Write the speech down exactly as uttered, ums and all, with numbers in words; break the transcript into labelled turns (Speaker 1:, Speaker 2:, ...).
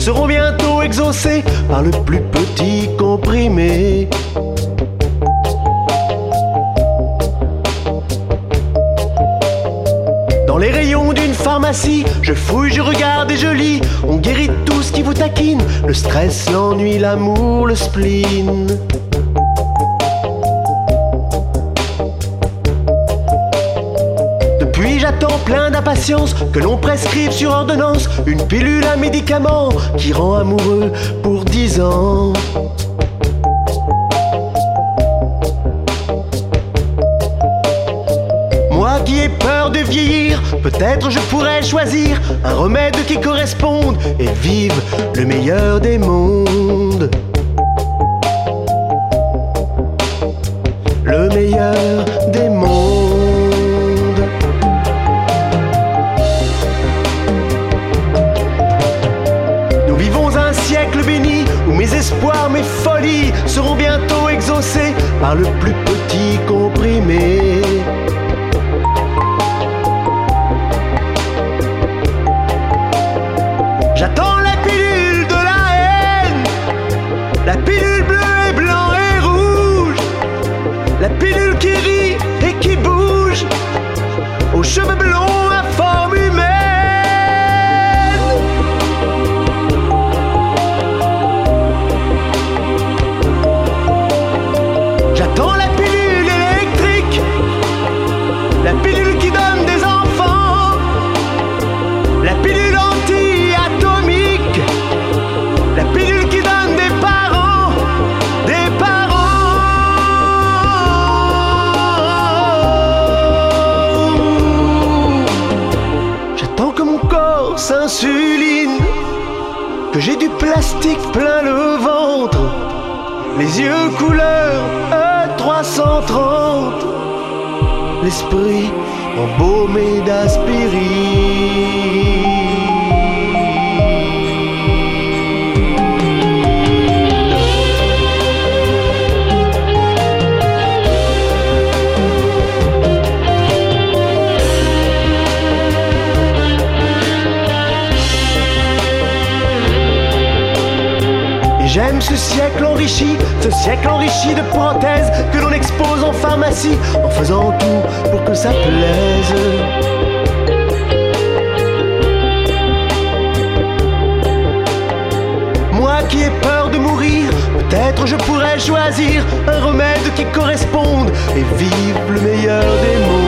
Speaker 1: seront bientôt exaucés par le plus petit comprimé. Dans les rayons d'une pharmacie, je fouille, je regarde et je lis. On guérit tout ce qui vous taquine, le stress, l'ennui, l'amour, le spleen. Depuis j'attends plein d'impatience que l'on prescrive sur ordonnance une pilule, un médicament qui rend amoureux pour dix ans. Moi qui ai peur de vieillir, peut-être je pourrais choisir un remède qui corresponde et vive le meilleur des mondes. Le meilleur des mondes. Nous vivons un siècle béni où mes espoirs, mes folies seront bientôt exaucés par le plus petit comprimé. J'attends la pilule de la haine, la pilule bleue et blanc et rouge, la pilule qui rit et qui bouge, aux cheveux blonds à forme humaine. J'attends la pilule électrique, la pilule qui donne des enfants, la pilule anti-atomique, la pilule qui donne des parents, des parents. J'attends que mon corps s'insuline, que j'ai du plastique plein le ventre, les yeux couleur E trois cent trente, l'esprit embaumé d'aspirine. J'aime ce siècle enrichi, ce siècle enrichi de parenthèses que l'on expose en pharmacie, en faisant tout pour que ça plaise. Moi qui ai peur de mourir, peut-être je pourrais choisir un remède qui corresponde et vive le meilleur des mondes.